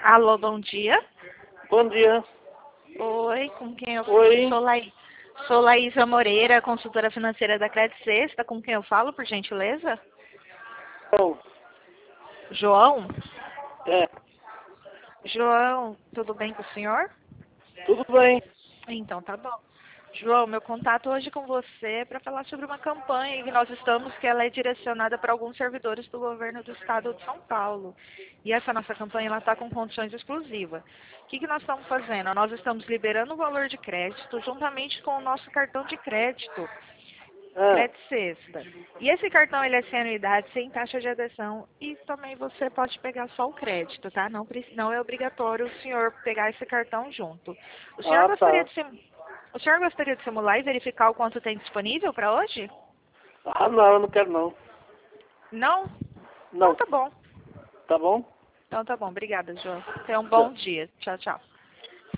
Alô, bom dia. Bom dia. Oi, com quem eu Oi. Sou Laísa Moreira, consultora financeira da Credit Sexta. Com quem eu falo, por gentileza? Então, João? é, João, tudo bem com o senhor? tudo bem. Então, tá bom. João, meu contato hoje com você é para falar sobre uma campanha que nós estamos, que ela é direcionada para alguns servidores do governo do estado de São Paulo. E essa nossa campanha ela está com condições exclusivas. O que nós estamos fazendo? Nós estamos liberando o valor de crédito juntamente com o nosso cartão de crédito, Ah, Credit Sexta. E esse cartão ele é sem anuidade, sem taxa de adesão e também você pode pegar só o crédito, tá? Não é obrigatório o senhor pegar esse cartão junto. O senhor gostaria tá. de o senhor gostaria de simular e verificar o quanto tem disponível para hoje? Ah, não, eu não quero não. Não? Então Não, tá bom. tá bom? Então tá bom. Obrigada, João. Tenha um bom Tchau. dia. Tchau, tchau.